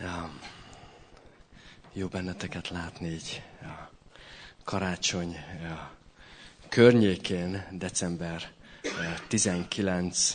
Ja, jó benneteket látni így a karácsony környékén, december 19,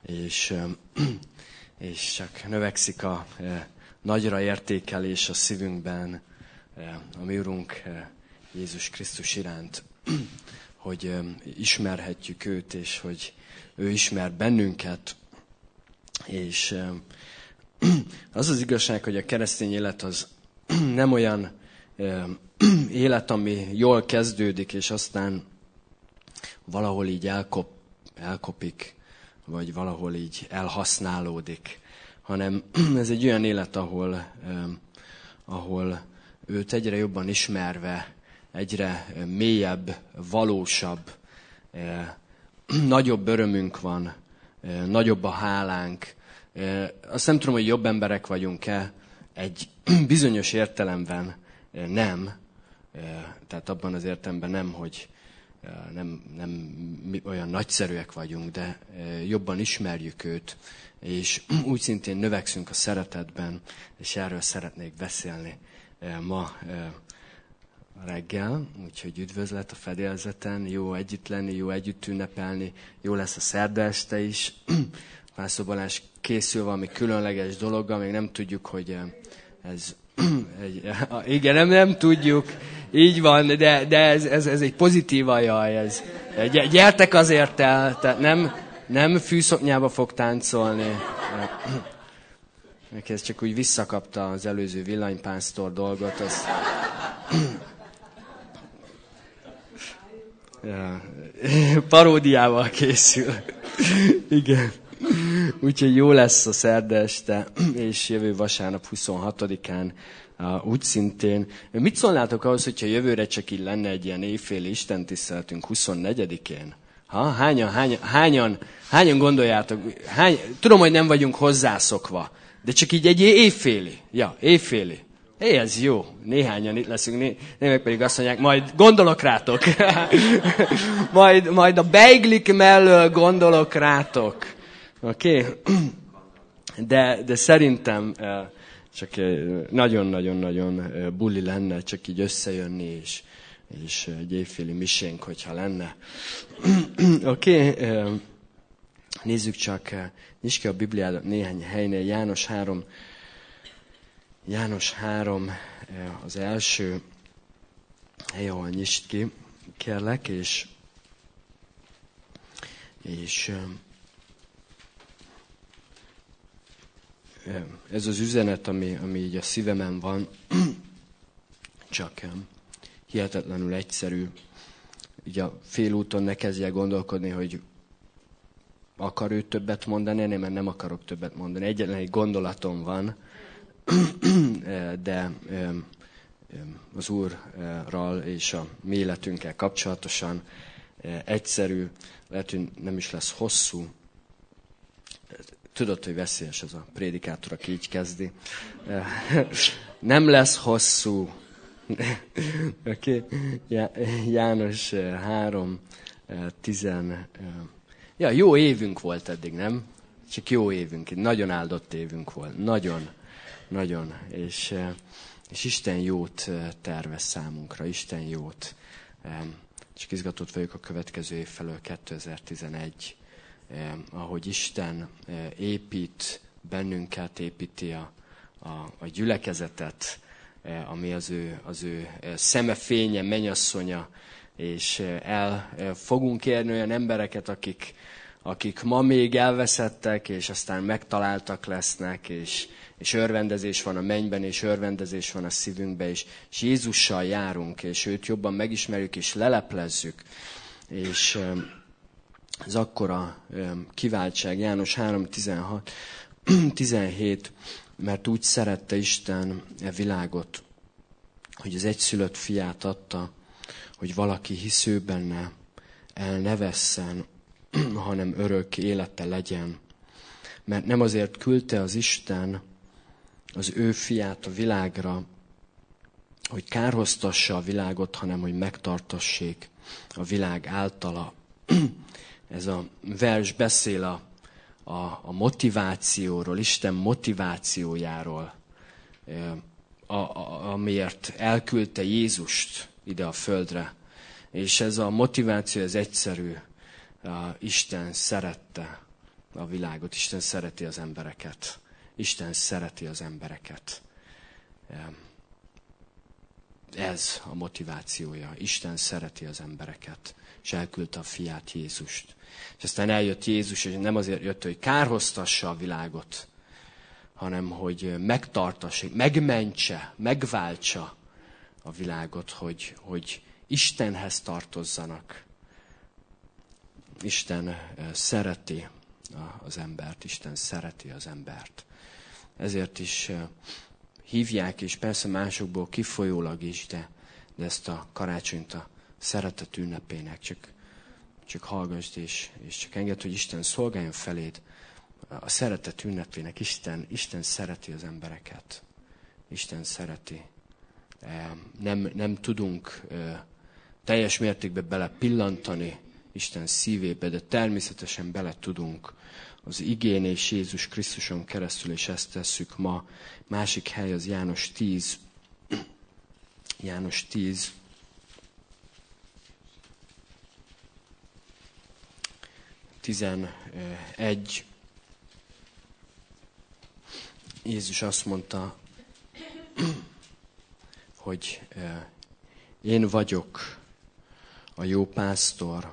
és csak növekszik a nagyra értékelés a szívünkben a mi Urunk Jézus Krisztus iránt, hogy ismerhetjük őt, és hogy ő ismer bennünket, és az az igazság, hogy a keresztény élet az nem olyan élet, ami jól kezdődik, és aztán valahol így elkopik, vagy valahol így elhasználódik, hanem ez egy olyan élet, ahol őt egyre jobban ismerve, egyre mélyebb, valósabb, nagyobb örömünk van, nagyobb a hálánk. Azt nem tudom, hogy jobb emberek vagyunk-e, egy bizonyos értelemben nem. Tehát abban az értelemben nem, hogy nem olyan nagyszerűek vagyunk, de jobban ismerjük őt, és úgy szintén növekszünk a szeretetben, és erről szeretnék beszélni ma reggel, úgyhogy üdvözlet a fedélzeten, jó együtt lenni, jó együtt ünnepelni, jó lesz a szerda este is. Pásztor Balázs készül valami különleges dologgal, még nem tudjuk, hogy ez... Igen, nem tudjuk, így van, de ez egy pozitív ajaj, ez. Gyertek azért el, tehát nem fűszoknyába fog táncolni. Ez csak úgy visszakapta az előző villanypásztor dolgot. Az... Paródiával készül. Igen. Úgyhogy jó lesz a szerda este, és jövő vasárnap 26-án úgy szintén. Mit szólnátok ahhoz, hogyha jövőre csak így lenne egy ilyen éjféli istentiszteletünk 24-én? Hányan gondoljátok? Tudom, hogy nem vagyunk hozzászokva, de csak így egy éjféli. Ja, éjféli. Ez jó. Néhányan itt leszünk, némek pedig azt mondják, majd gondolok rátok. majd a beiglik mellől gondolok rátok. Oké? De szerintem csak nagyon-nagyon-nagyon buli lenne, csak így összejönni, és egy évféli misénk, hogyha lenne. Oké? Nézzük csak, nyisd ki a Bibliádat néhány helynél. János 3 az első hely, ahol nyisd ki, kérlek, és ez az üzenet, ami így a szívemen van, csak hihetetlenül egyszerű. Így a félúton ne kezdjél gondolkodni, hogy akar ő többet mondani, mert nem akarok többet mondani. Egyetlen egy gondolatom van, de az Úrral és a mi életünkkel kapcsolatosan egyszerű, lehet, hogy nem is lesz hosszú. Tudod, hogy veszélyes ez a prédikátor, aki így kezdi. Nem lesz hosszú. Okay. János 3, 10. Ja, jó évünk volt eddig, nem? Csak jó évünk. Nagyon áldott évünk volt. Nagyon. És Isten jót tervez számunkra. Isten jót. Csak izgatott vagyok a következő év felől, 2011. Ahogy Isten épít bennünket, építi a gyülekezetet, ami az ő szeme fénye, mennyasszonya, és el fogunk érni olyan embereket, akik ma még elveszettek, és aztán megtaláltak lesznek, és örvendezés van a mennyben, és örvendezés van a szívünkben, és Jézussal járunk, és őt jobban megismerjük, és leleplezzük, és ez akkora kiváltság, János 3, 16, 17, mert úgy szerette Isten e világot, hogy az egyszülött fiát adta, hogy valaki hisző benne el ne vesszen, hanem örök élete legyen. Mert nem azért küldte az Isten az ő fiát a világra, hogy kárhoztassa a világot, hanem hogy megtartassék a világ általa. Ez a vers beszél a motivációról, Isten motivációjáról, amiért elküldte Jézust ide a földre. És ez a motiváció, ez egyszerű. Isten szerette a világot, Isten szereti az embereket. Isten szereti az embereket. Ez a motivációja. Isten szereti az embereket. És elküldte a fiát, Jézust. És aztán eljött Jézus, és nem azért jött, hogy kárhoztassa a világot, hanem hogy megtartassa, megmentse, megváltsa a világot, hogy Istenhez tartozzanak. Isten szereti az embert, Isten szereti az embert. Ezért is hívják, és persze másokból kifolyólag is, de ezt a karácsonyt a szeretet ünnepének. Csak hallgassd, és csak engedd, hogy Isten szolgáljon feléd. A szeretet ünnepének Isten szereti az embereket. Isten szereti. Nem tudunk teljes mértékben bele pillantani Isten szívébe, de természetesen bele tudunk az igén és Jézus Krisztuson keresztül, és ezt tesszük ma. Másik hely az János 10. János 10. Tizenegy. Jézus azt mondta, hogy én vagyok a jó pásztor.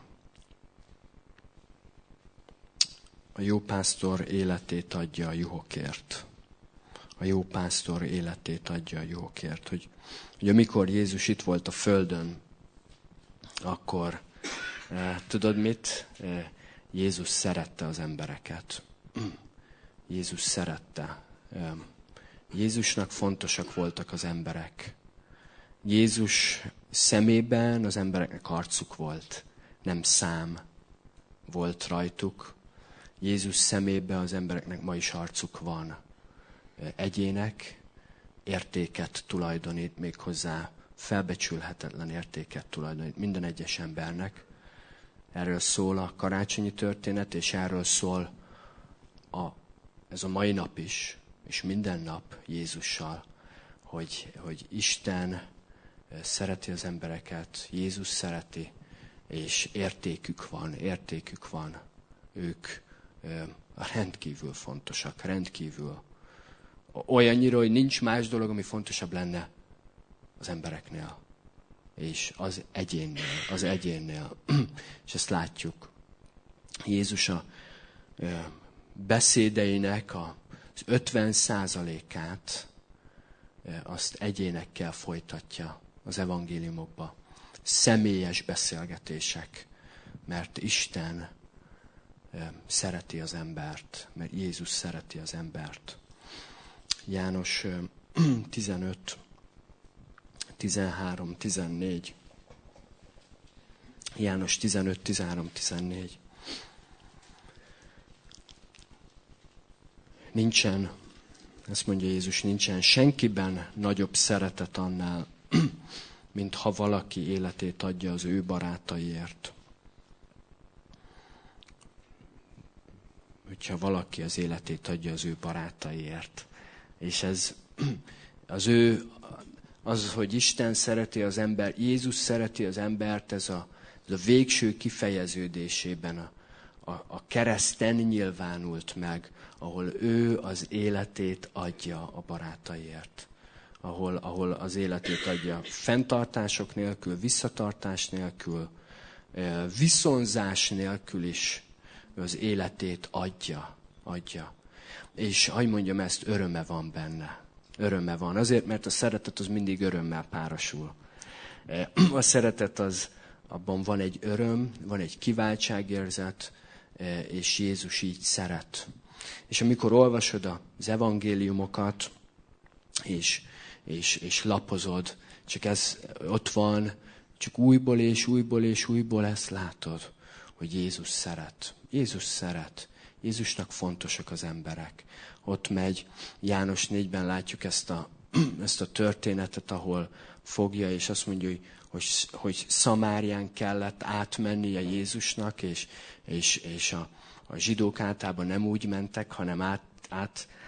A jó pásztor életét adja a juhokért. A jó pásztor életét adja a juhokért. Hogy amikor Jézus itt volt a földön, akkor tudod mit? Jézus szerette az embereket. Jézus szerette. Jézusnak fontosak voltak az emberek. Jézus szemében az embereknek arcuk volt, nem szám volt rajtuk. Jézus szemében az embereknek ma is arcuk van. Egyének értéket tulajdonít, méghozzá felbecsülhetetlen értéket tulajdonít minden egyes embernek. Erről szól a karácsonyi történet, és erről szól ez a mai nap is, és minden nap Jézussal, hogy Isten szereti az embereket, Jézus szereti, és értékük van. Ők rendkívül fontosak, rendkívül. Olyannyira, hogy nincs más dolog, ami fontosabb lenne az embereknél, és az egyénnél. És ezt látjuk. Jézus a beszédeinek az 50%-át azt egyénekkel folytatja az evangéliumokba. Személyes beszélgetések, mert Isten szereti az embert, mert Jézus szereti az embert. János 15, 13, 14. János 15, 13, 14. Nincsen, ezt mondja Jézus, nincsen senkiben nagyobb szeretet annál, mint ha valaki életét adja az ő barátaiért. Hogyha valaki az életét adja az ő barátaiért. És ez hogy Isten szereti az ember, Jézus szereti az embert, ez a végső kifejeződésében a kereszten nyilvánult meg, ahol ő az életét adja a barátaiért. Ahol az életét adja fenntartások nélkül, visszatartás nélkül, viszonzás nélkül is az életét adja. És ahogy mondjam ezt, öröme van benne. Öröme van. Azért, mert a szeretet az mindig örömmel párosul. A szeretet abban van egy öröm, van egy kiváltságérzet, és Jézus így szeret. És amikor olvasod az evangéliumokat, és lapozod, csak ez ott van, csak újból és újból ezt látod, hogy Jézus szeret. Jézus szeret. Jézusnak fontosak az emberek. Ott megy, János 4-ben látjuk ezt a történetet, ahol fogja, és azt mondja, hogy Szamárián kellett átmennie Jézusnak, és a zsidók általában nem úgy mentek, hanem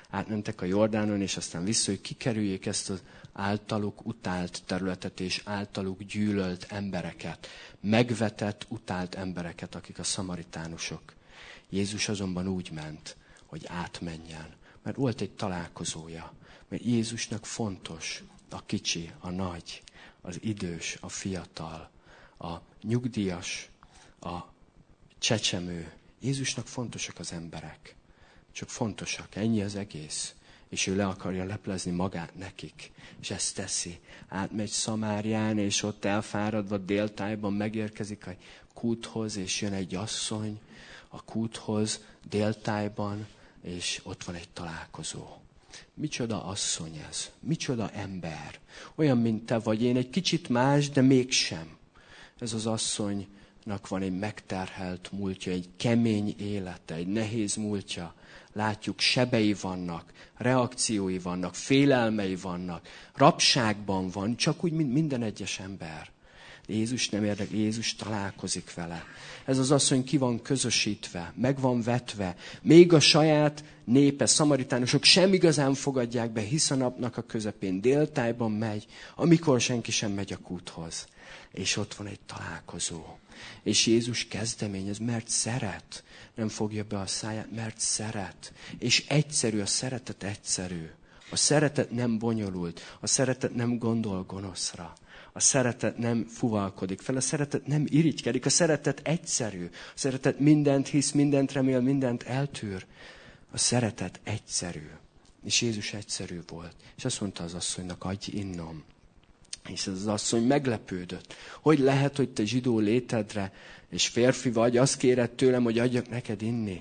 átmentek a Jordánon, és aztán vissza, hogy kikerüljék ezt az általuk utált területet, és általuk gyűlölt embereket, megvetett, utált embereket, akik a szamaritánusok. Jézus azonban úgy ment, hogy átmenjen, mert volt egy találkozója, mert Jézusnak fontos a kicsi, a nagy, az idős, a fiatal, a nyugdíjas, a csecsemő. Jézusnak fontosak az emberek. Csak fontosak, ennyi az egész. És ő le akarja leplezni magát nekik. És ezt teszi. Átmegy Szamárián, és ott elfáradva déltájban megérkezik a kúthoz, és jön egy asszony a kúthoz déltájban, és ott van egy találkozó. Micsoda asszony ez? Micsoda ember? Olyan, mint te vagy én, egy kicsit más, de mégsem. Ez az asszonynak van egy megterhelt múltja, egy kemény élete, egy nehéz múltja. Látjuk, sebei vannak, reakciói vannak, félelmei vannak, rabságban van, csak úgy, mint minden egyes ember. Jézus nem érdekel, Jézus találkozik vele. Ez az asszony ki van közösítve, meg van vetve. Még a saját népe, szamaritánusok sem igazán fogadják be, hisz a napnak a közepén déltájban megy, amikor senki sem megy a kúthoz. És ott van egy találkozó. És Jézus kezdeményez, mert szeret. Nem fogja be a száját, mert szeret. És egyszerű, a szeretet egyszerű. A szeretet nem bonyolult, a szeretet nem gondol gonoszra. A szeretet nem fuvalkodik fel, a szeretet nem irigykedik, a szeretet egyszerű. A szeretet mindent hisz, mindent remél, mindent eltűr. A szeretet egyszerű. És Jézus egyszerű volt. És azt mondta az asszonynak, adj innom. És ez az asszony meglepődött. Hogy lehet, hogy te zsidó létedre, és férfi vagy, azt kéred tőlem, hogy adjak neked inni?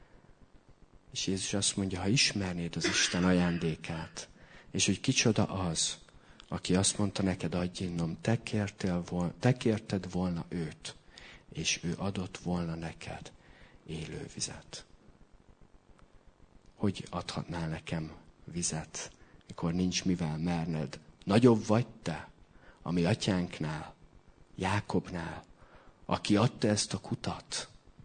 És Jézus azt mondja, ha ismernéd az Isten ajándékát, és hogy kicsoda az, aki azt mondta neked, adj innom, te kérted volna őt, és ő adott volna neked élő vizet. Hogy adhatnál nekem vizet, mikor nincs mivel merned? Nagyobb vagy te, a mi atyánknál, Jákobnál, aki adta ezt a kutat.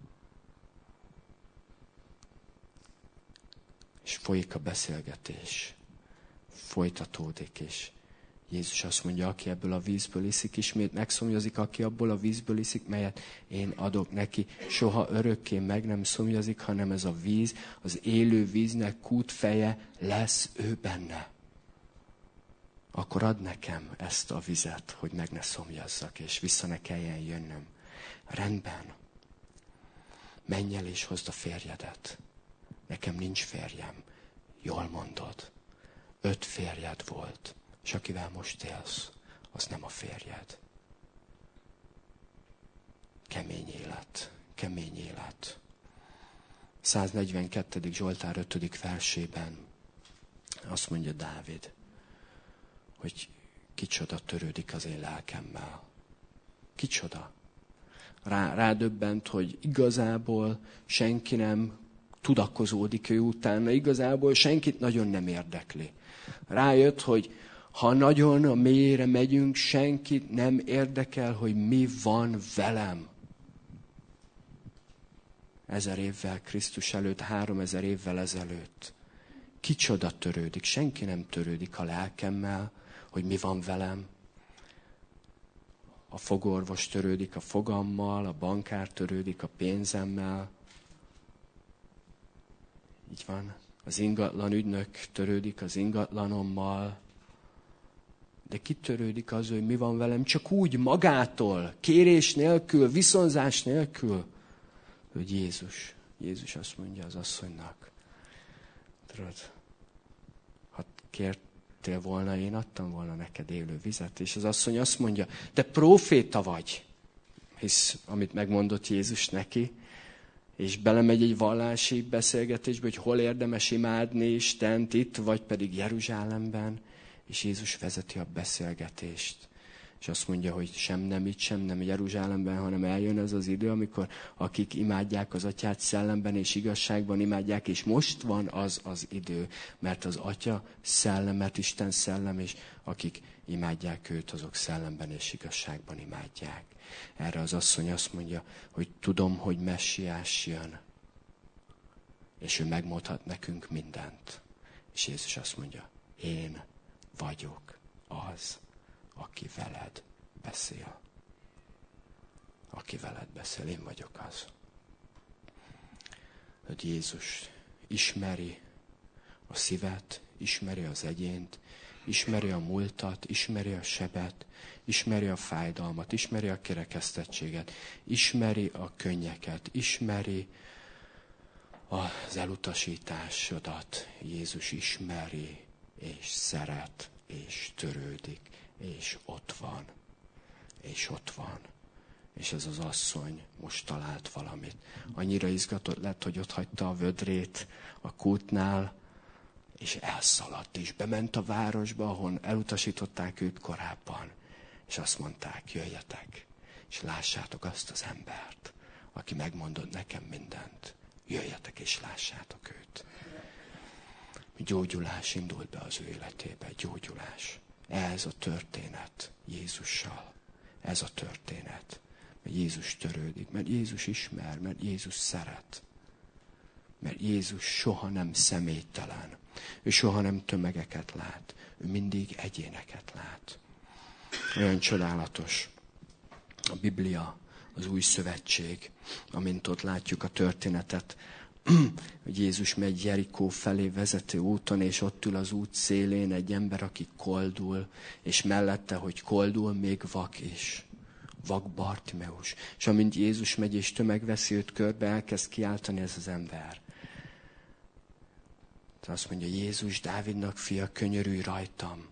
És folyik a beszélgetés. Folytatódik, és Jézus azt mondja, aki ebből a vízből iszik, ismét megszomjazik, aki abból a vízből iszik, melyet én adok neki. Soha örökké meg nem szomjazik, hanem ez a víz, az élő víznek kútfeje lesz ő benne. Akkor add nekem ezt a vizet, hogy meg ne szomjazzak, és vissza ne kelljen jönnöm. Rendben. Menj el és hozd a férjedet. Nekem nincs férjem. Jól mondod. 5 férjed volt, és akivel most élsz, az nem a férjed. Kemény élet. Kemény élet. 142. Zsoltár 5. versében azt mondja Dávid, hogy kicsoda törődik az én lelkemmel. Kicsoda. Rádöbbent, hogy igazából senki nem tudakozódik ő utána, igazából senkit nagyon nem érdekli. Rájött, hogy ha nagyon a mélyre megyünk, senkit nem érdekel, hogy mi van velem. 1000 évvel Krisztus előtt, 3000 évvel ezelőtt. Kicsoda törődik, senki nem törődik a lelkemmel, hogy mi van velem. A fogorvos törődik a fogammal, a bankár törődik a pénzemmel. Így van. Az ingatlan ügynök törődik az ingatlanommal. De ki törődik az, hogy mi van velem? Csak úgy magától, kérés nélkül, viszonzás nélkül, hogy Jézus. Jézus azt mondja az asszonynak. Tudod, ha kértél volna, én adtam volna neked élő vizet. És az asszony azt mondja, te próféta vagy. Hisz, amit megmondott Jézus neki, és belemegy egy vallási beszélgetésbe, hogy hol érdemes imádni Istent, itt, vagy pedig Jeruzsálemben, és Jézus vezeti a beszélgetést. És azt mondja, hogy sem nem itt, sem nem Jeruzsálemben, hanem eljön ez az idő, amikor akik imádják az Atyát szellemben és igazságban imádják, és most van az az idő, mert az Atya szellemet, Isten szellem, és akik imádják őt, azok szellemben és igazságban imádják. Erre az asszony azt mondja, hogy tudom, hogy Messiás jön, és ő megmondhat nekünk mindent. És Jézus azt mondja, én vagyok az, aki veled beszél. Aki veled beszél, én vagyok az. Hogy Jézus ismeri a szívet, ismeri az egyént, ismeri a múltat, ismeri a sebet, ismeri a fájdalmat, ismeri a kirekesztettséget, ismeri a könnyeket, ismeri az elutasításodat. Jézus ismeri, és szeret, és törődik, és ott van. És ott van. És ez az asszony most talált valamit. Annyira izgatott lett, hogy ott hagyta a vödrét a kútnál, és elszaladt, és bement a városba, ahol elutasították őt korábban. És azt mondták, jöjjetek, és lássátok azt az embert, aki megmondott nekem mindent. Jöjjetek, és lássátok őt. Gyógyulás indult be az ő életébe, gyógyulás. Ez a történet Jézussal. Ez a történet. Mert Jézus törődik, mert Jézus ismer, mert Jézus szeret. Mert Jézus soha nem személytelen. Ő soha nem tömegeket lát. Ő mindig egyéneket lát. Olyan csodálatos a Biblia, az Új Szövetség, amint ott látjuk a történetet, hogy Jézus megy Jerikó felé vezető úton, és ott ül az út szélén egy ember, aki koldul, és mellette, hogy koldul, még vak is. Vak Bartimeus. És amint Jézus megy, és tömeg veszi őt körbe, elkezd kiáltani ez az ember. Tehát azt mondja, Jézus, Dávidnak fia, könyörülj rajtam.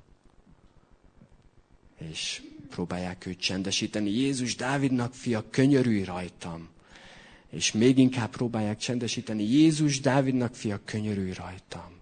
És próbálják őt csendesíteni. Jézus, Dávidnak fia, könyörülj rajtam. És még inkább próbálják csendesíteni. Jézus, Dávidnak fia, könyörülj rajtam.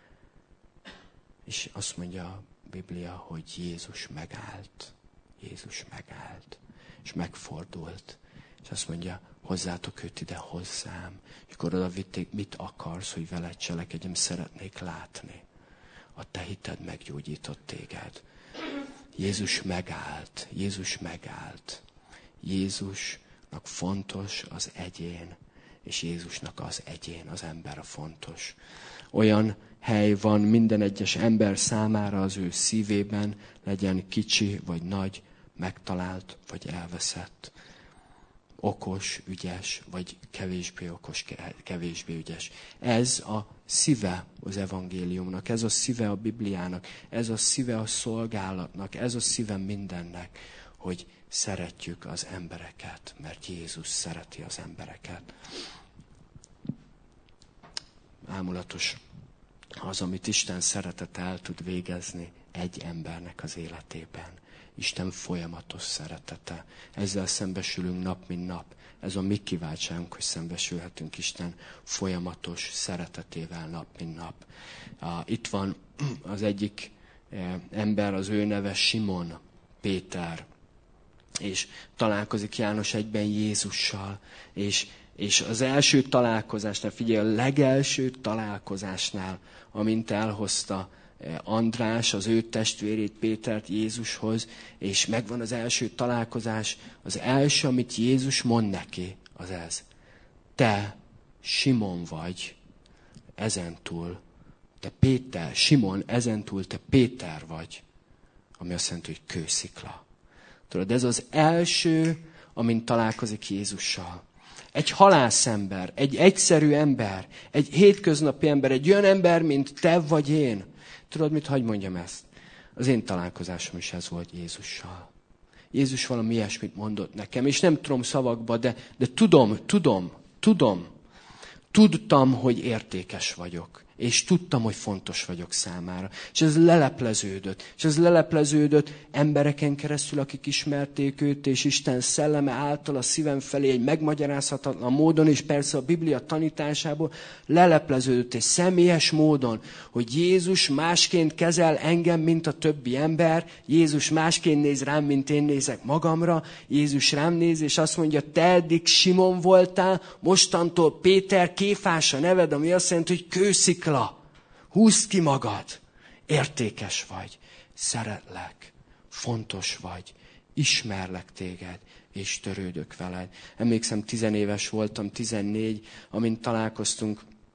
És azt mondja a Biblia, hogy Jézus megállt. Jézus megállt. És megfordult. És azt mondja, hozzátok őt ide hozzám. És akkor oda vitték, mit akarsz, hogy veled cselekedjem, szeretnék látni. A te hited meggyógyított téged. Jézus megállt. Jézus megállt. Jézusnak fontos az egyén. És Jézusnak az egyén, az ember a fontos. Olyan hely van minden egyes ember számára az ő szívében, legyen kicsi vagy nagy, megtalált vagy elveszett. Okos, ügyes, vagy kevésbé okos, kevésbé ügyes. Ez a szíve az evangéliumnak, ez a szíve a Bibliának, ez a szíve a szolgálatnak, ez a szíve mindennek, hogy szeretjük az embereket, mert Jézus szereti az embereket. Ámulatos az, amit Isten szeretete el tud végezni egy embernek az életében. Isten folyamatos szeretete. Ezzel szembesülünk nap, mint nap. Ez a mi kiváltságunk, hogy szembesülhetünk Isten folyamatos szeretetével nap, mint nap. Itt van az egyik ember, az ő neve Simon Péter. És találkozik János egyben Jézussal. És az első találkozásnál, figyelj, a legelső találkozásnál, amint elhozta András, az ő testvérét, Pétert Jézushoz, és megvan az első találkozás, az első, amit Jézus mond neki, az ez. Te Simon vagy, ezentúl, te Péter, Simon, ezentúl te Péter vagy, ami azt jelenti, hogy kőszikla. Tudod, ez az első, amint találkozik Jézussal. Egy halászember, egy egyszerű ember, egy hétköznapi ember, egy olyan ember, mint te vagy én. Tudod, mit hagy mondjam ezt? Az én találkozásom is ez volt Jézussal. Jézus valami ilyesmit mondott nekem, és nem tudom szavakba, de tudtam, hogy értékes vagyok. És tudtam, hogy fontos vagyok számára. És ez lelepleződött embereken keresztül, akik ismerték őt, és Isten szelleme által a szívem felé egy megmagyarázhatatlan módon, és persze a Biblia tanításából lelepleződött egy személyes módon, hogy Jézus másként kezel engem, mint a többi ember, Jézus másként néz rám, mint én nézek magamra, Jézus rám néz, és azt mondja, te eddig Simon voltál, mostantól Péter, Kéfás a neved, ami azt jelenti, hogy kőszikla. Húzd ki magad, értékes vagy, szeretlek, fontos vagy, ismerlek téged, és törődök veled. Emlékszem, 10 éves voltam, 14, amint találkoztunk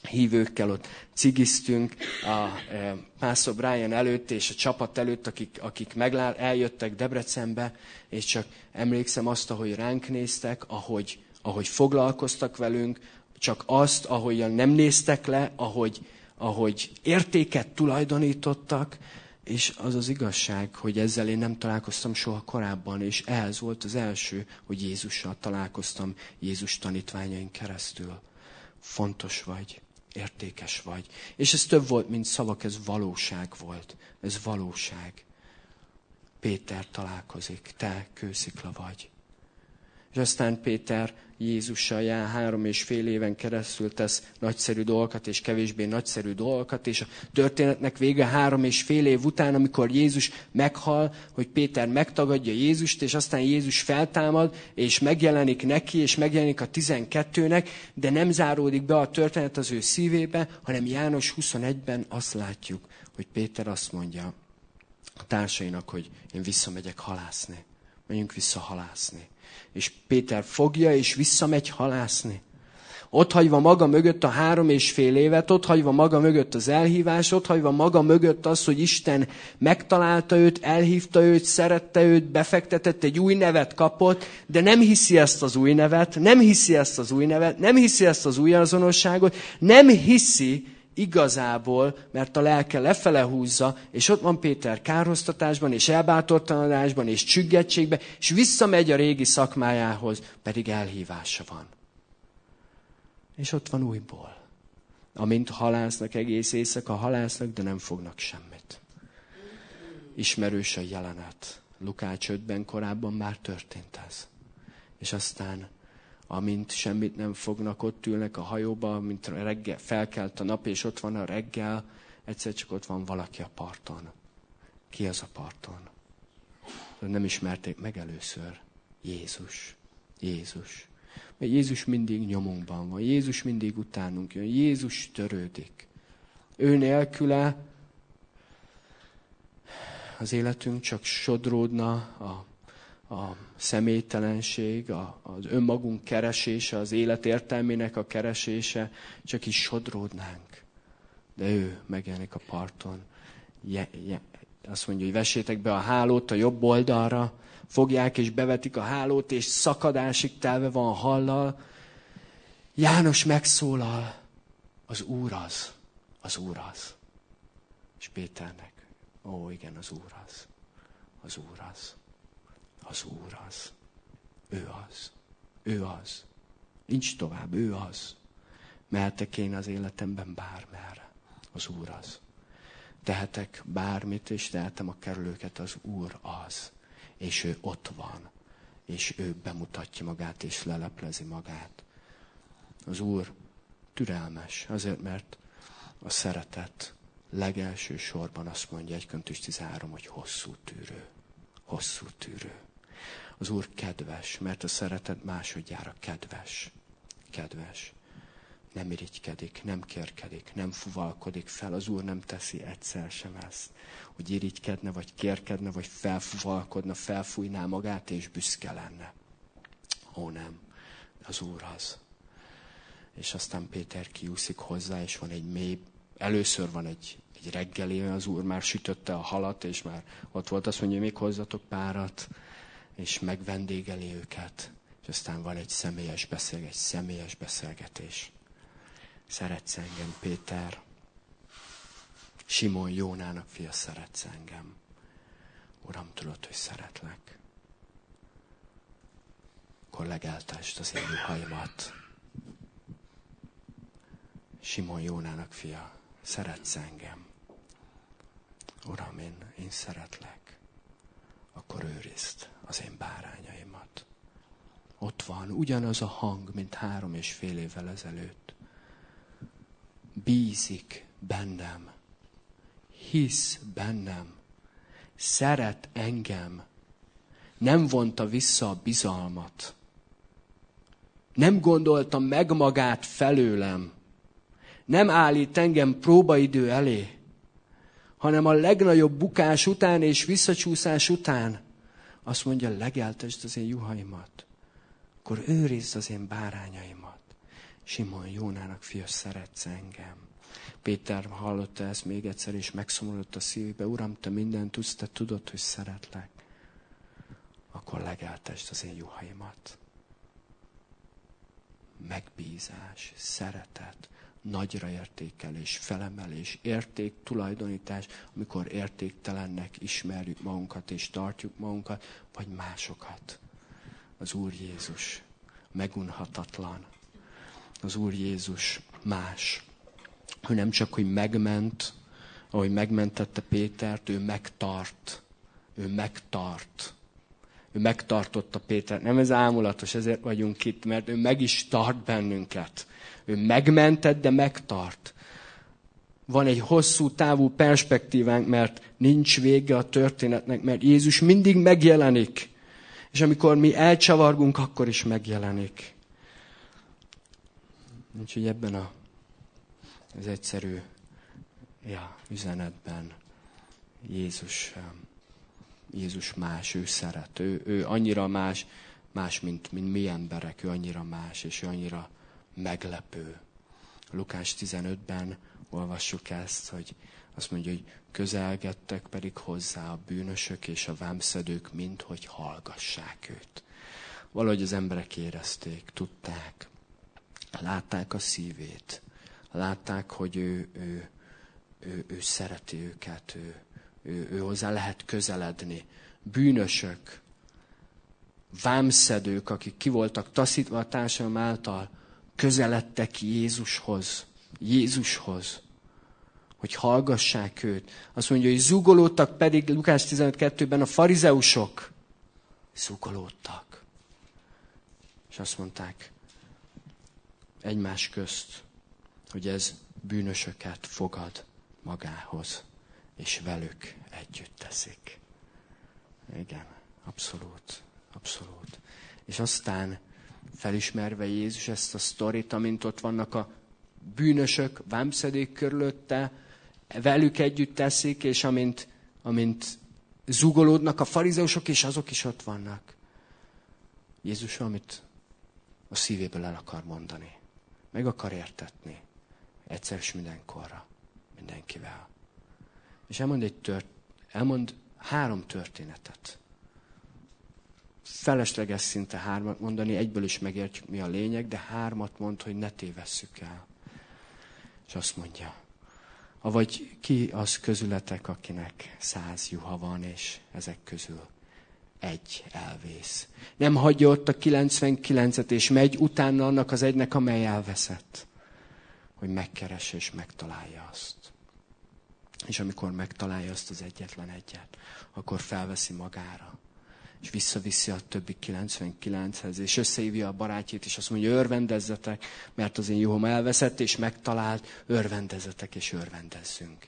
hívőkkel ott cigiztünk a Pastor Brian előtt és a csapat előtt, akik eljöttek Debrecenbe, és csak emlékszem azt, ahogy ránk néztek, ahogy foglalkoztak velünk, csak azt, ahogyan nem néztek le, ahogy értéket tulajdonítottak, és az az igazság, hogy ezzel én nem találkoztam soha korábban, és ehhez volt az első, hogy Jézussal találkoztam, Jézus tanítványain keresztül. Fontos vagy, értékes vagy. És ez több volt, mint szavak, ez valóság volt. Ez valóság. Péter találkozik, te kőszikla vagy. És aztán Péter Jézussal jár 3,5 éven keresztül tesz nagyszerű dolgokat, és kevésbé nagyszerű dolgokat, és a történetnek vége 3,5 év után, amikor Jézus meghal, hogy Péter megtagadja Jézust, és aztán Jézus feltámad, és megjelenik neki, és megjelenik a 12-nek, de nem záródik be a történet az ő szívébe, hanem János 21-ben azt látjuk, hogy Péter azt mondja a társainak, hogy én visszamegyek halászni. Menjünk vissza halászni. És Péter fogja, és visszamegy halászni. Ott hagyva maga mögött a 3,5 évet, ott hagyva maga mögött az elhívás, ott hagyva maga mögött az, hogy Isten megtalálta őt, elhívta őt, szerette őt, befektetett, egy új nevet kapott, de nem hiszi ezt az új nevet, nem hiszi ezt az új azonosságot, nem hiszi igazából, mert a lelke lefele húzza, és ott van Péter kárhoztatásban, és elbátortalanodásban, és csüggettségben, és visszamegy a régi szakmájához, pedig elhívása van. És ott van újból. Amint halásznak, egész éjszaka halásznak, de nem fognak semmit. Ismerős a jelenet. Lukács 5-ben korábban már történt ez. És aztán amint semmit nem fognak, ott ülnek a hajóba, mint reggel felkelt a nap, és ott van a reggel, egyszer csak ott van valaki a parton. Ki az a parton? Nem ismerték meg először. Jézus. Jézus. Mert Jézus mindig nyomunkban van. Jézus mindig utánunk jön. Jézus törődik. Ő nélküle az életünk csak sodródna, a személytelenség, az önmagunk keresése, az élet értelmének a keresése, csak is sodródnánk. De ő megjelenik a parton. Azt mondja, hogy vessétek be a hálót a jobb oldalra, fogják és bevetik a hálót, és szakadásig telve van a hallal. János megszólal, az Úr az. Az Úr az. És Péternek, ó igen, az Úr az. Az Úr az. Az Úr az. Ő az. Ő az. Nincs tovább, ő az. Mehetek én az életemben bármerre. Az Úr az. Tehetek bármit, és tehetem a kerülőket, az Úr az. És ő ott van. És ő bemutatja magát, és leleplezi magát. Az Úr türelmes, azért, mert a szeretet legelső sorban azt mondja 1 Korintus 13, hogy hosszú tűrő. Hosszú tűrő. Az Úr kedves, mert a szeretet másodjára kedves. Kedves. Nem irigykedik, nem kérkedik, nem fuvalkodik fel. Az Úr nem teszi egyszer sem ezt, hogy irigykedne, vagy kérkedne, vagy felfuvalkodna, felfújná magát, és büszke lenne. Ó, nem. Az Úr az. És aztán Péter kiúszik hozzá, és van egy mély, először van egy reggeli, az Úr már sütötte a halat, és már ott volt, azt mondja, még hozzatok párat, és megvendégeli őket. És aztán van egy személyes beszélgetés. Szeretsz engem, Péter? Simon Jónának fia, szeretsz engem? Uram, tudod, hogy szeretlek. Akkor legeltesd az én juhaimat. Simon Jónának fia, szeretsz engem? Uram, én szeretlek. Akkor őrizd az én bárányaimat. Ott van ugyanaz a hang, mint 3,5 évvel ezelőtt. Bízik bennem. Hisz bennem. Szeret engem. Nem vonta vissza a bizalmat. Nem gondolta meg magát felőlem. Nem állít engem próbaidő elé, hanem a legnagyobb bukás után és visszacsúszás után azt mondja, legeltesd az én juhaimat, akkor őrizd az én bárányaimat. Simon, Jónának fia, szeretsz engem? Péter hallotta ezt még egyszer, és megszomorodott a szívébe. Uram, te mindent tudsz, te tudod, hogy szeretlek. Akkor legeltesd az én juhaimat. Megbízás, szeretet, nagyra értékelés, felemelés, érték, tulajdonítás, amikor értéktelennek ismerjük magunkat és tartjuk magunkat, vagy másokat. Az Úr Jézus megunhatatlan. Az Úr Jézus más. Ő nem csak, hogy megment, ahogy megmentette Pétert, ő megtart. Ő megtart. Ő megtartotta Pétert. Nem ez ámulatos, ezért vagyunk itt, mert ő meg is tart bennünket. Ő megmentett, de megtart. Van egy hosszú távú perspektívánk, mert nincs vége a történetnek, mert Jézus mindig megjelenik. És amikor mi elcsavargunk, akkor is megjelenik. Úgyhogy ebben az egyszerű üzenetben Jézus más, ő szeret. Ő annyira más mint mi emberek, ő annyira más, és ő annyira meglepő. Lukás 15-ben olvassuk ezt, hogy azt mondja, hogy közelgettek pedig hozzá a bűnösök és a vámszedők, mint hogy hallgassák őt. Valahogy az emberek érezték, tudták, látták a szívét, látták, hogy ő szereti őket, ő hozzá lehet közeledni. Bűnösök, vámszedők, akik ki voltak taszítva a társadalom által, közeledtek Jézushoz, hogy hallgassák őt. Azt mondja, hogy zúgolódtak pedig, Lukás 15:2-ben a farizeusok zúgolódtak. És azt mondták egymás közt, hogy ez bűnösöket fogad magához, és velük együtt teszik. Igen, abszolút. És aztán felismerve Jézus ezt a sztorit, amint ott vannak a bűnösök, vámszedők körülötte, velük együtt teszik, és amint zúgolódnak a farizeusok, és azok is ott vannak. Jézus amit a szívéből el akar mondani. Meg akar értetni. Egyszer és mindenkorra. Mindenkivel. És elmond 3 történetet. Felesleges szinte 3 mondani, egyből is megértjük, mi a lényeg, de 3 mond, hogy ne tévesszük el. És azt mondja, avagy ki az közületek, akinek 100 juha van, és ezek közül 1 elvész. Nem hagyja ott a 99-et, és megy utána annak az 1-nek, amely elveszett. Hogy megkeresse és megtalálja azt. És amikor megtalálja azt az egyetlen 1-et, akkor felveszi magára. És visszaviszi a többi 99-hez, és összehívja a barátjait, és azt mondja, örvendezzetek, mert az én juhom elveszett, és megtalált, örvendezzetek, és örvendezzünk.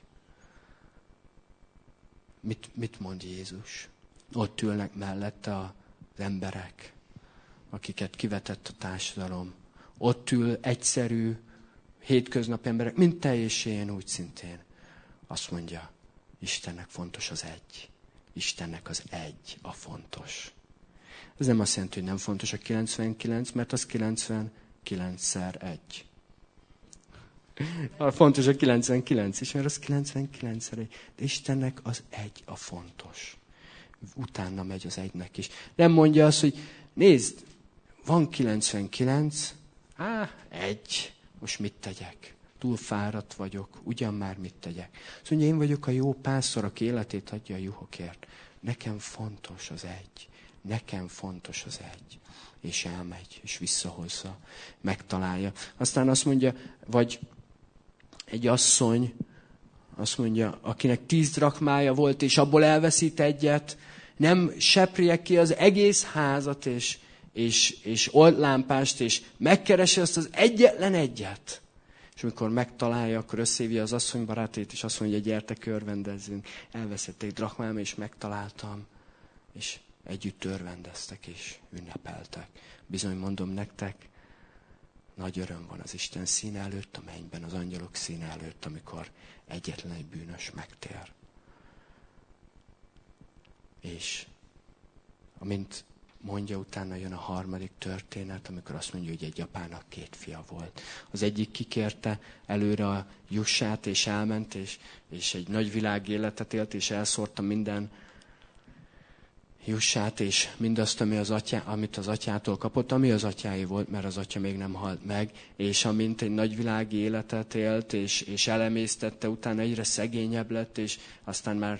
Mit mond Jézus? Ott ülnek mellette az emberek, akiket kivetett a társadalom. Ott ül egyszerű, hétköznapi emberek, mint te és én, úgy szintén. Azt mondja, Istennek fontos az 1. Istennek az 1 a fontos. Ez nem azt jelenti, hogy nem fontos a 99, mert az 99-szer 1. Fontos a 99 is, mert az 99-szer 1. De Istennek az 1 a fontos. Utána megy az 1-nek is. Nem mondja azt, hogy nézd, van 99, 1, most mit tegyek? Túl fáradt vagyok, ugyan már mit tegyek? Azt mondja, én vagyok a jó pásztor, aki életét adja a juhokért. Nekem fontos az 1. Nekem fontos az 1. És elmegy, és visszahozza, megtalálja. Aztán azt mondja, vagy egy asszony, azt mondja, akinek 10 drachmája volt, és abból elveszít 1-et, nem seprje ki az egész házat, és oltlámpást, és megkeresi azt az egyetlen 1-et. És amikor megtalálja, akkor összehívja az asszony barátét, és azt mondja, gyertek, örvendezzünk. Elveszették drachmám, és megtaláltam. És együtt örvendeztek, és ünnepeltek. Bizony mondom nektek, nagy öröm van az Isten színe előtt, a mennyben, az angyalok színe előtt, amikor egyetlen egy bűnös megtér. És amint mondja, utána jön a harmadik történet, amikor azt mondja, hogy egy apának 2 fia volt. Az egyik kikérte előre a jussát, és elment, és egy nagy világ életet élt, és elszórta minden jussát, és mindazt, amit az atyától kapott, ami az atyáé volt, mert az atya még nem halt meg, és amint egy nagyvilági életet élt, és elemésztette, utána egyre szegényebb lett, és aztán már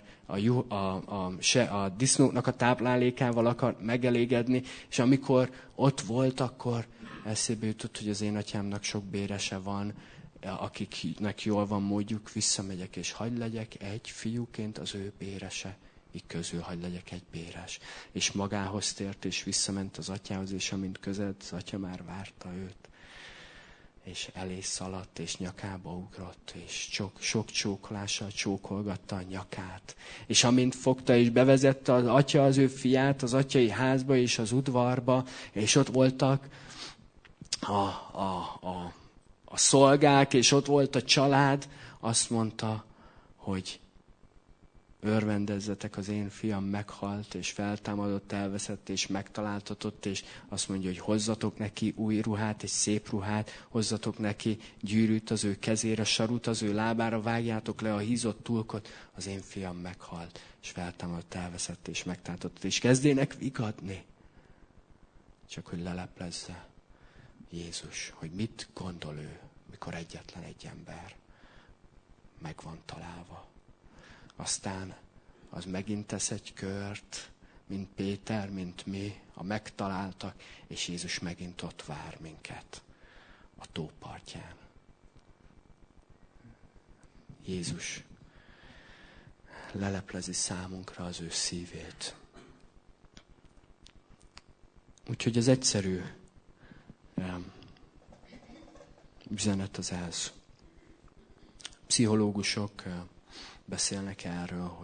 a disznóknak a táplálékával akart megelégedni, és amikor ott volt, akkor eszébe jutott, hogy az én atyámnak sok bérese van, akiknek jól van módjuk, visszamegyek, és hadd legyek egy fiúként az ő bérese közül, hadd legyek egy béres. És magához tért, és visszament az atyához, és amint közeledett, az atya már várta őt. És elé szaladt, és nyakába ugrott, és sok csókolással csókolgatta a nyakát. És amint fogta, és bevezette az atya az ő fiát az atyai házba, és az udvarba, és ott voltak a szolgák, és ott volt a család, azt mondta, hogy örvendezzetek, az én fiam meghalt, és feltámadott, elveszett, és megtaláltatott, és azt mondja, hogy hozzatok neki új ruhát, és szép ruhát, hozzatok neki gyűrűt az ő kezére, sarut az ő lábára, vágjátok le a hízott tulkot, az én fiam meghalt, és feltámadott, elveszett, és megtaláltatott, és kezdének vigadni. Csak hogy leleplezze Jézus, hogy mit gondol ő, mikor egyetlen egy ember meg van találva. Aztán az megint tesz egy kört, mint Péter, mint mi, a megtaláltak, és Jézus megint ott vár minket a tópartján. Jézus leleplezi számunkra az ő szívét. Úgyhogy az egyszerű üzenet az ez. Pszichológusok beszélnek erről,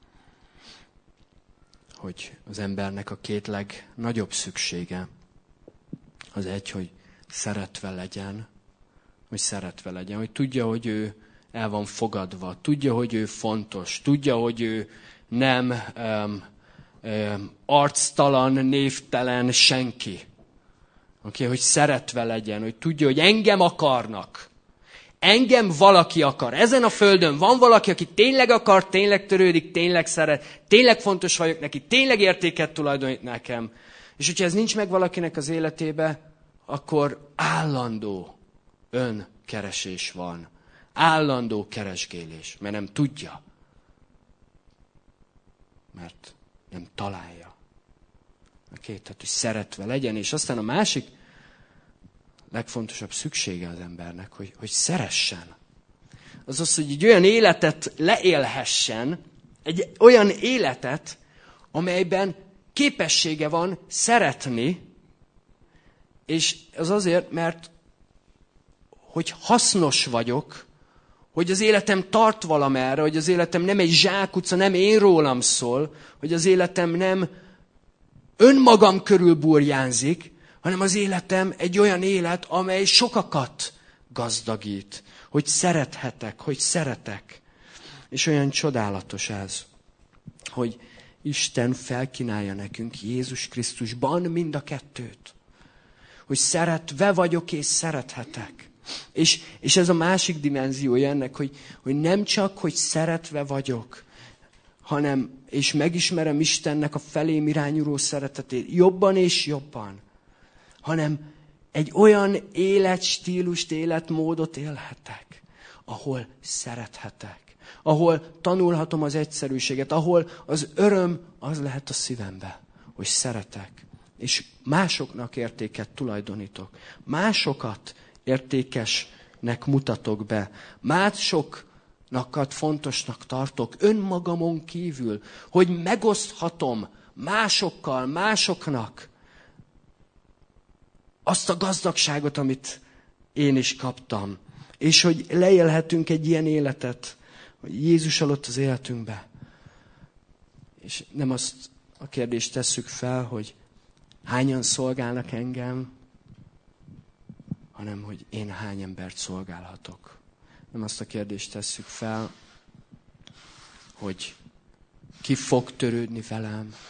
hogy az embernek a 2 legnagyobb szüksége az egy, hogy szeretve legyen, hogy tudja, hogy ő el van fogadva, tudja, hogy ő fontos, tudja, hogy ő nem arctalan, névtelen senki. Hogy szeretve legyen, hogy tudja, hogy engem akarnak. Engem valaki akar. Ezen a földön van valaki, aki tényleg akar, tényleg törődik, tényleg szeret, tényleg fontos vagyok neki, tényleg értéket tulajdonít nekem. És hogyha ez nincs meg valakinek az életébe, akkor állandó önkeresés van. Állandó keresgélés, mert nem tudja. Mert nem találja. Tehát, hogy szeretve legyen. És aztán a másik legfontosabb szüksége az embernek, hogy szeressen. Azaz, hogy egy olyan életet leélhessen, egy olyan életet, amelyben képessége van szeretni, és az azért, mert hogy hasznos vagyok, hogy az életem tart valamerre, hogy az életem nem egy zsákutca, nem én rólam szól, hogy az életem nem önmagam körül burjánzik, hanem az életem egy olyan élet, amely sokakat gazdagít, hogy szerethetek, hogy szeretek. És olyan csodálatos ez, hogy Isten felkínálja nekünk Jézus Krisztusban mind a 2-t. Hogy szeretve vagyok és szerethetek. És ez a másik dimenziója ennek, hogy nem csak, hogy szeretve vagyok, hanem, és megismerem Istennek a felém irányuló szeretetét jobban és jobban, hanem egy olyan életstílust, életmódot élhetek, ahol szerethetek, ahol tanulhatom az egyszerűséget, ahol az öröm az lehet a szívembe, hogy szeretek, és másoknak értéket tulajdonítok, másokat értékesnek mutatok be, másoknakat fontosnak tartok önmagamon kívül, hogy megoszthatom másokkal, másoknak azt a gazdagságot, amit én is kaptam. És hogy leélhetünk egy ilyen életet, hogy Jézus alatt az életünkbe. És nem azt a kérdést tesszük fel, hogy hányan szolgálnak engem, hanem hogy én hány embert szolgálhatok. Nem azt a kérdést tesszük fel, hogy ki fog törődni velem,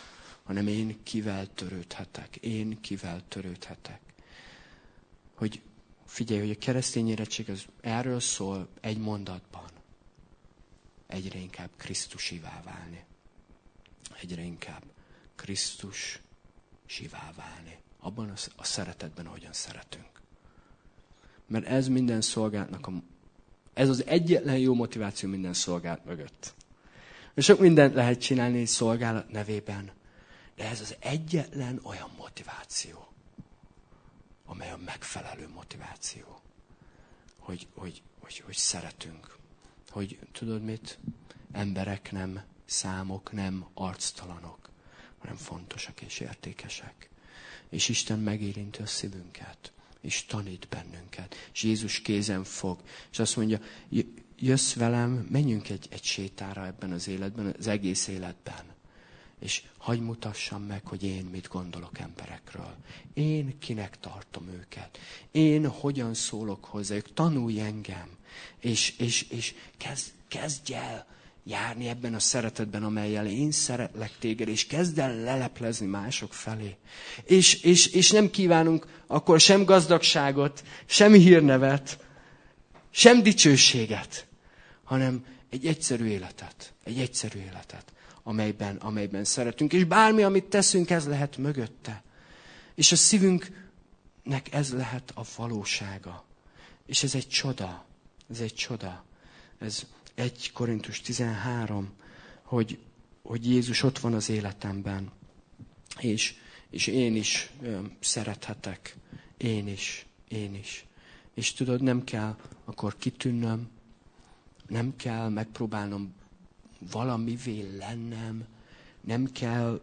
hanem én kivel törődhetek. Én kivel törődhetek. Hogy figyelj, hogy a keresztény érettség az erről szól egy mondatban. Egyre inkább Krisztusivá válni. Egyre inkább Krisztusivá válni. Abban a szeretetben, ahogyan szeretünk. Mert ez minden szolgálatnak ez az egyetlen jó motiváció minden szolgálat mögött. Sok mindent lehet csinálni szolgálat nevében, de ez az egyetlen olyan motiváció, amely a megfelelő motiváció, hogy szeretünk. Hogy tudod mit? Emberek nem számok, nem arctalanok, hanem fontosak és értékesek. És Isten megérinti a szívünket, és tanít bennünket. És Jézus kézen fog, és azt mondja, jössz velem, menjünk egy sétára ebben az életben, az egész életben. És hadd mutassam meg, hogy én mit gondolok emberekről. Én kinek tartom őket. Én hogyan szólok hozzájuk. Tanulj engem. És kezdj el járni ebben a szeretetben, amellyel én szeretlek téged, és kezd el leleplezni mások felé. És nem kívánunk akkor sem gazdagságot, sem hírnevet, sem dicsőséget, hanem egy egyszerű életet. Egy egyszerű életet, amelyben szeretünk. És bármi, amit teszünk, ez lehet mögötte. És a szívünknek ez lehet a valósága. És ez egy csoda. Ez egy csoda. Ez 1 Korintus 13, hogy Jézus ott van az életemben. És én is szerethetek. Én is. És tudod, nem kell akkor kitűnnöm, nem kell megpróbálnom valamivé lennem, nem kell,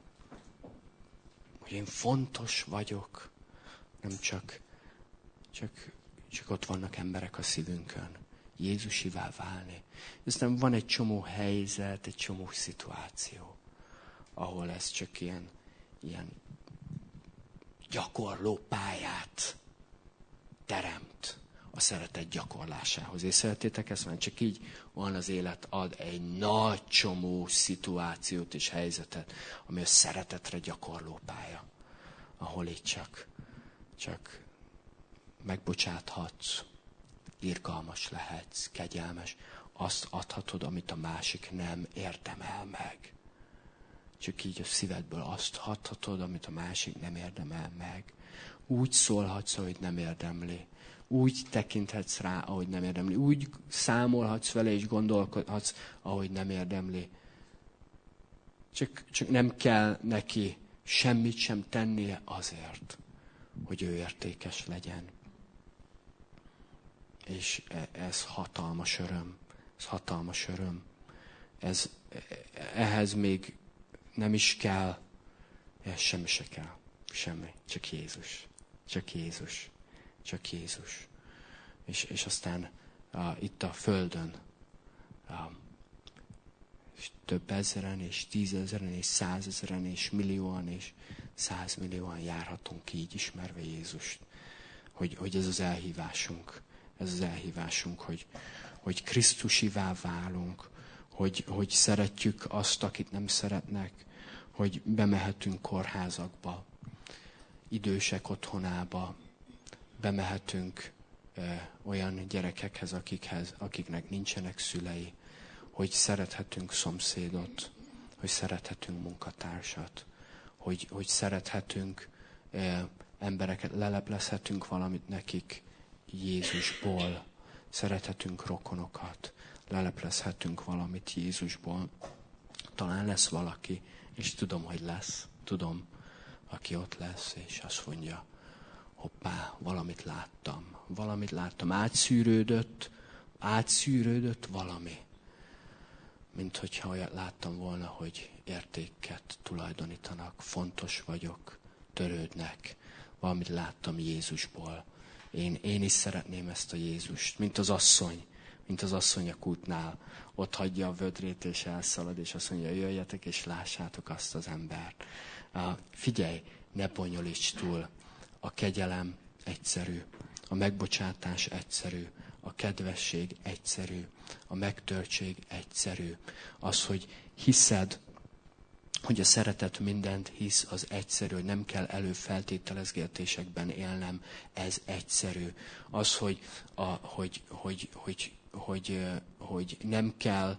hogy én fontos vagyok, nem csak ott vannak emberek a szívünkön. Jézusivá válni. Aztán van egy csomó helyzet, egy csomó szituáció, ahol ez csak ilyen gyakorló pályát teremt a szeretet gyakorlásához. És szeretétek ezt, mert csak így van az élet, ad egy nagy csomó szituációt és helyzetet, ami a szeretetre gyakorló pálya, ahol így csak megbocsáthatsz, irgalmas lehetsz, kegyelmes, azt adhatod, amit a másik nem érdemel meg. Csak így a szívedből azt adhatod, amit a másik nem érdemel meg. Úgy szólhatsz, ahogy nem érdemli. Úgy tekinthetsz rá, ahogy nem érdemli. Úgy számolhatsz vele, és gondolkodhatsz, ahogy nem érdemli. Csak nem kell neki semmit sem tennie azért, hogy ő értékes legyen. És ez hatalmas öröm. Ez hatalmas öröm. Ehhez még nem is kell, semmi se kell. Semmi. Csak Jézus. Csak Jézus. Csak Jézus. És aztán itt a Földön és több ezeren, és 10 000 és 100 000 és millióan, és 100 millióan járhatunk így, ismerve Jézust. Hogy ez az elhívásunk. Ez az elhívásunk, hogy Krisztusivá válunk, hogy szeretjük azt, akit nem szeretnek, hogy bemehetünk kórházakba, idősek otthonába, bemehetünk olyan gyerekekhez, akiknek nincsenek szülei, hogy szerethetünk szomszédot, hogy szerethetünk munkatársat, hogy szerethetünk embereket, leleplezhetünk valamit nekik Jézusból, szerethetünk rokonokat, leleplezhetünk valamit Jézusból. Talán lesz valaki, és tudom, hogy lesz, aki ott lesz, és azt mondja, hoppá, valamit láttam, átszűrődött valami. Mint hogyha olyat láttam volna, hogy értéket tulajdonítanak, fontos vagyok, törődnek. Valamit láttam Jézusból. Én is szeretném ezt a Jézust, mint az asszony a kútnál. Ott hagyja a vödrét, és elszalad, és azt mondja, jöjjetek, és lássátok azt az embert. Figyelj, ne bonyolíts túl. A kegyelem egyszerű, a megbocsátás egyszerű, a kedvesség egyszerű, a megtörtség egyszerű. Az, hogy hiszed hogy a szeretet mindent hisz, az egyszerű, hogy nem kell előfeltételezgetésekben élnem, ez egyszerű. Az, hogy nem kell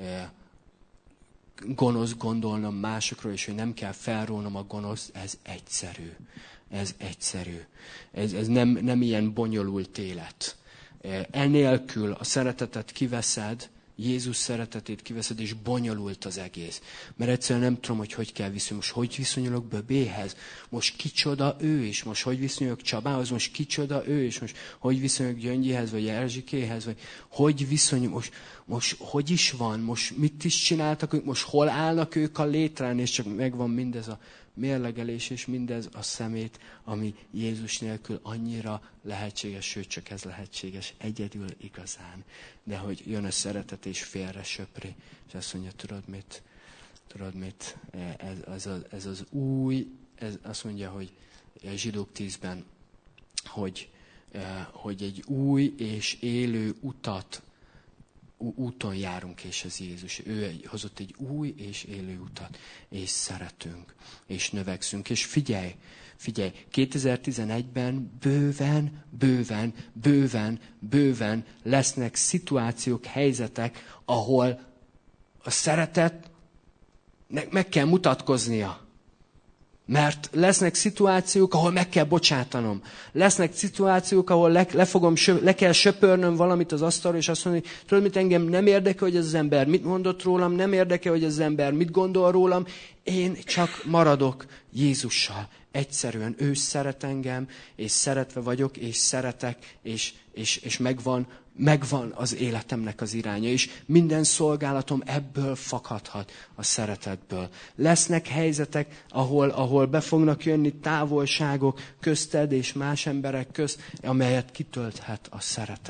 gonosz gondolnom másokról, és hogy nem kell felrónom a gonoszt, ez egyszerű. Ez egyszerű. Ez nem ilyen bonyolult élet. Enélkül a szeretetet kiveszed, Jézus szeretetét kiveszed, és bonyolult az egész. Mert egyszerűen nem tudom, hogy kell viszonyulni. Most hogy viszonyulok Böbéhez? Most kicsoda ő is? Most hogy viszonyulok Csabához? Most kicsoda ő is? Most hogy viszonyulok Gyöngyihez, vagy Erzsikéhez? Vagy hogy viszonyulok? Most hogy is van? Most mit is csináltak ők? Most hol állnak ők a létrán? És csak megvan mindez a mérlegelés, és mindez a szemét, ami Jézus nélkül annyira lehetséges, sőt, csak ez lehetséges, egyedül igazán. De hogy jön a szeretet, és félre söpri, és azt mondja, tudod mit? Ez az új, ez azt mondja, hogy a Zsidók 10-ben, hogy egy új és élő úton járunk, és ez Jézus. Ő hozott egy új és élő utat, és szeretünk, és növekszünk. És figyelj, 2011-ben bőven lesznek szituációk, helyzetek, ahol a szeretetnek meg kell mutatkoznia. Mert lesznek szituációk, ahol meg kell bocsátanom. Lesznek szituációk, ahol le kell söpörnöm valamit az asztalra, és azt mondani, tudod mit, engem nem érdekel, hogy ez az ember mit mondott rólam, nem érdekel, hogy ez az ember mit gondol rólam, én csak maradok Jézussal. Egyszerűen ő szeret engem, és szeretve vagyok, és szeretek, és megvan az életemnek az iránya, és minden szolgálatom ebből fakadhat, a szeretetből. Lesznek helyzetek, ahol be fognak jönni távolságok közted és más emberek közt, amelyet kitölthet a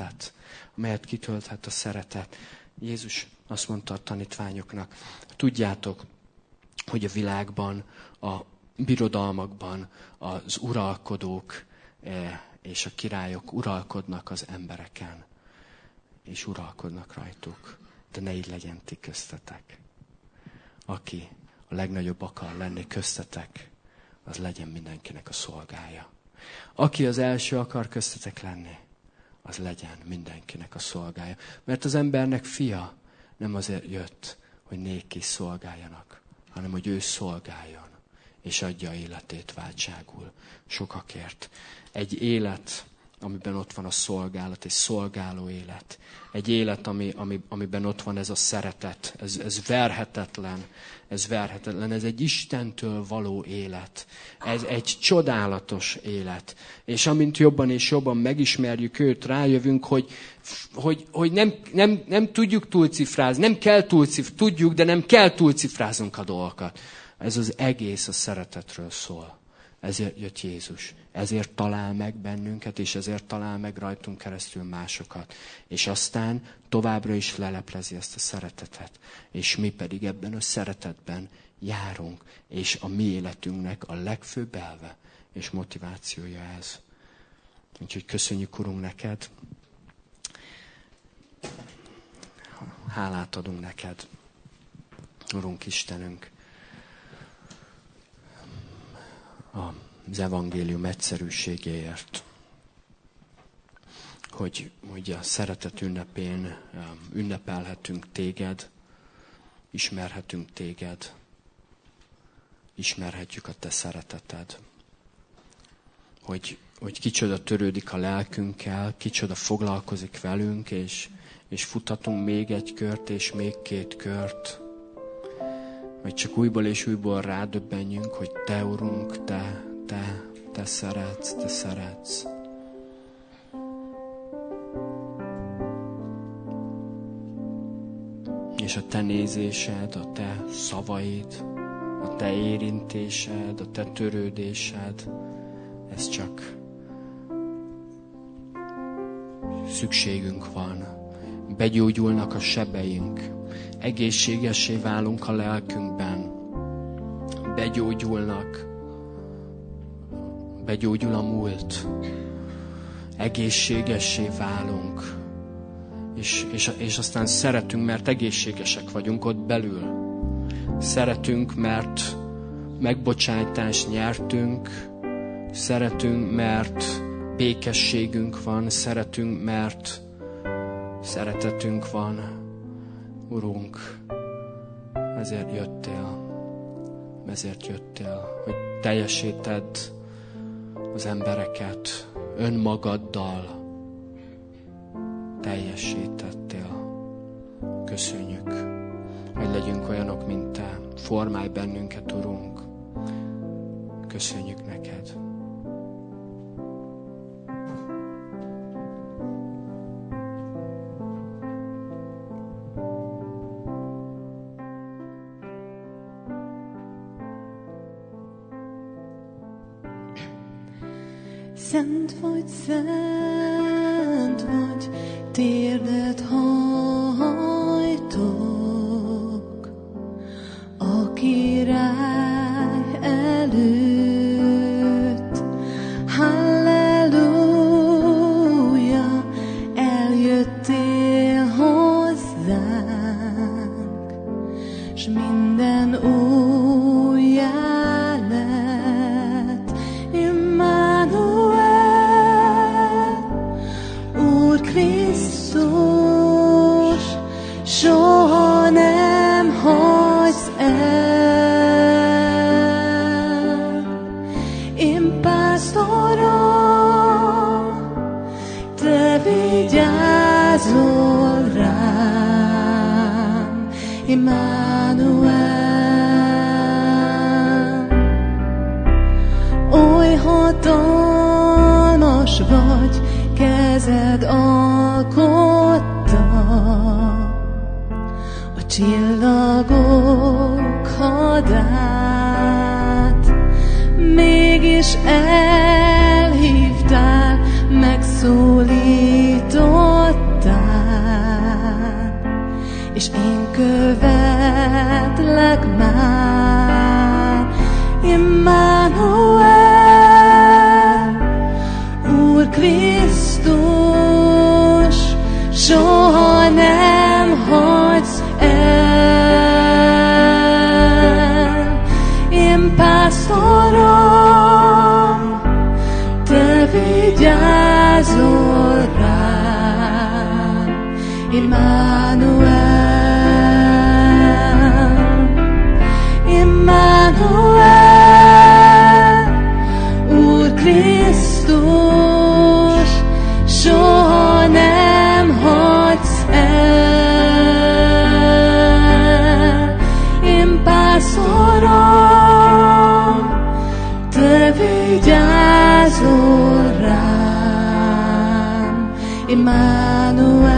szeretet. Jézus azt mondta a tanítványoknak, tudjátok, hogy a világban, a birodalmakban az uralkodók és a királyok uralkodnak az embereken, és uralkodnak rajtuk. De ne így legyen ti köztetek. Aki a legnagyobb akar lenni köztetek, az legyen mindenkinek a szolgája. Aki az első akar köztetek lenni, az legyen mindenkinek a szolgája. Mert az embernek fia nem azért jött, hogy néki szolgáljanak, hanem hogy ő szolgáljon, és adja életét váltságul sokakért. Egy élet, amiben ott van a szolgálat, egy szolgáló élet. Egy élet, amiben ott van ez a szeretet. Ez verhetetlen. Ez egy Istentől való élet. Ez egy csodálatos élet. És amint jobban és jobban megismerjük őt, rájövünk, hogy nem tudjuk túlcifrázni. Nem kell tudjuk, de nem kell túlcifráznunk a dolgokat. Ez az egész a szeretetről szól. Ezért jött Jézus. Ezért talál meg bennünket, és ezért talál meg rajtunk keresztül másokat. És aztán továbbra is leleplezi ezt a szeretetet. És mi pedig ebben a szeretetben járunk. És a mi életünknek a legfőbb elve és motivációja ez. Úgyhogy köszönjük, Urunk, neked. Hálát adunk neked, Urunk Istenünk. Az evangélium egyszerűségéért, hogy a szeretet ünnepén ünnepelhetünk téged, ismerhetünk téged, ismerhetjük a te szereteted. Hogy kicsoda törődik a lelkünkkel, kicsoda foglalkozik velünk, és futhatunk még egy kört, és még 2 kört, hogy csak újból és újból rádöbbenjünk, hogy te, Urunk, te szeretsz. És a te nézésed, a te szavaid, a te érintésed, a te törődésed, ez csak szükségünk van. Begyógyulnak a sebeink, egészségessé válunk a lelkünkben, begyógyul a múlt, egészségessé válunk, és aztán szeretünk, mert egészségesek vagyunk ott belül. Szeretünk, mert megbocsájtást nyertünk, szeretünk, mert békességünk van, szeretünk, mert szeretetünk van, Urunk. Ezért jöttél, hogy teljesíted az embereket önmagaddal. Teljesítettél. Köszönjük, hogy legyünk olyanok, mint Te. Formálj bennünket, Urunk. Köszönjük neked. Szent vagy, térdet hajtok a király előtt. Halleluja, eljöttél hozzánk, s minden újjá lett. Immanuel, Úr Krisztus, soha nem hagysz el. Én pásztorom, Te vigyázol rám. Immanuel, oly hatalmas vagy, kezed alkotta a csillagok hadát. Mégis elhívtál, megszólítottál, és én követlek már. Immanuel, Úr Krisztus, soha nem hagysz el. Én pásztorom, Te vigyázol rám. Immanuel, Immanuel, Úr Krisztus, soha nem hagysz el. Én pásztorom, Te vigyázol rám. Immanuel.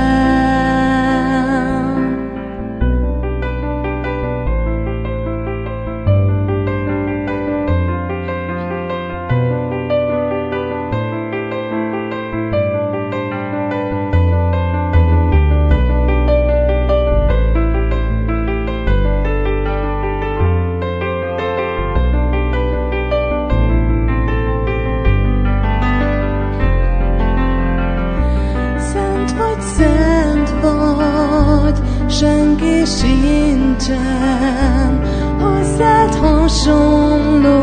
Senki sincsen hozzád hasonló.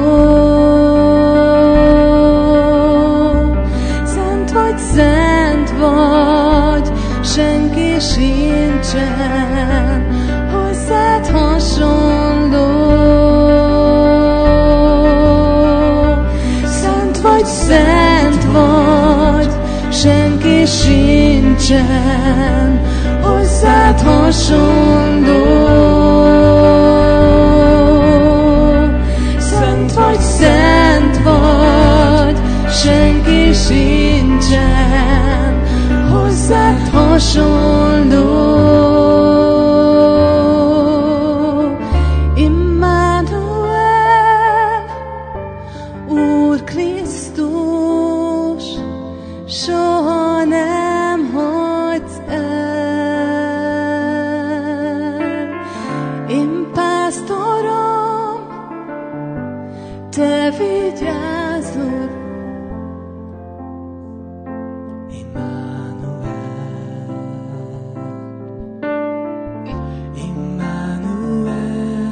Szent vagy, senki sincsen hozzád hasonló. Szent vagy, senki sincsen hozzád hasonló. Szent vagy, senki sincsen hozzád hasonló. Immanuel, Úr Krisztus, soha nem hagysz el. Én pásztorom, Te vigyázol. Immanuel, Immanuel,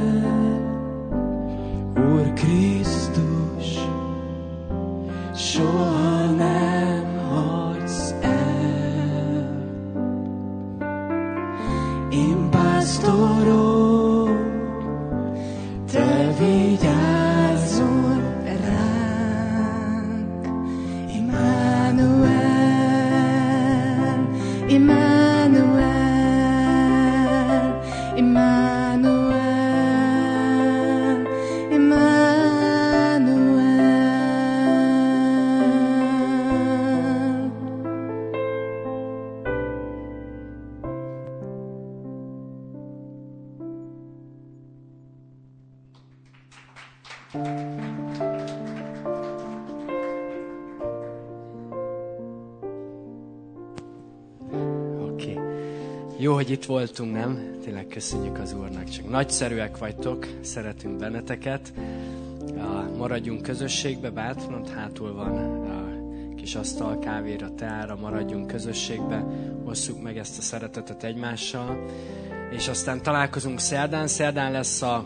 Oké. Jó, hogy itt voltunk, nem? Tényleg köszönjük az Úrnak. Csak nagyszerűek vagytok, szeretünk benneteket. Maradjunk közösségbe, bátran, hátul van a kis asztal, kávéra, teára, maradjunk közösségbe, osszuk meg ezt a szeretetet egymással, és aztán találkozunk szerdán. Szerdán lesz a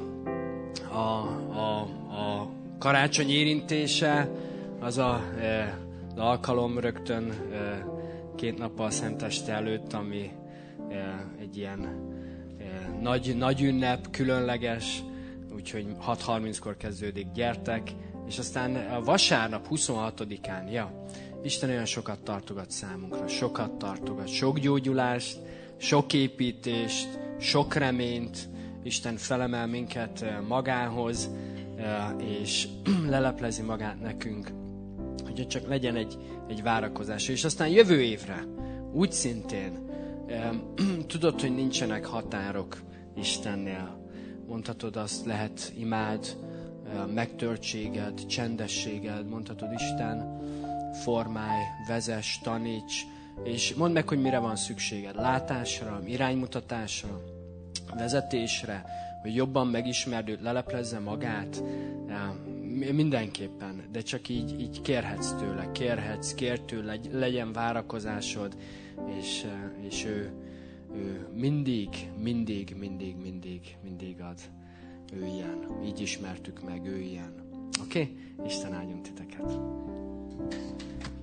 karácsony érintése, az az alkalom rögtön 2 nappal a Szenteste előtt, ami egy ilyen nagy ünnep, különleges, úgyhogy 6:30-kor kezdődik, gyertek, és aztán a vasárnap 26-án, Isten olyan sokat tartogat számunkra, sokat tartogat, sok gyógyulást, sok építést, sok reményt, Isten felemel minket magához, és leleplezi magát nekünk, hogy csak legyen egy várakozás. És aztán jövő évre, úgy szintén, tudod, hogy nincsenek határok Istennél. Mondhatod azt, lehet imád, megtörtséged, csendességed, mondhatod Isten, formálj, vezess, taníts, és mondd meg, hogy mire van szükséged. Látásra, iránymutatásra, vezetésre, hogy jobban megismerd őt, leleplezze magát, mindenképpen, de csak így kérhetsz tőle, kér tőle, legyen várakozásod, és ő mindig ad. Ő ilyen. Így ismertük meg, ő ilyen. Oké? Isten áldjon titeket.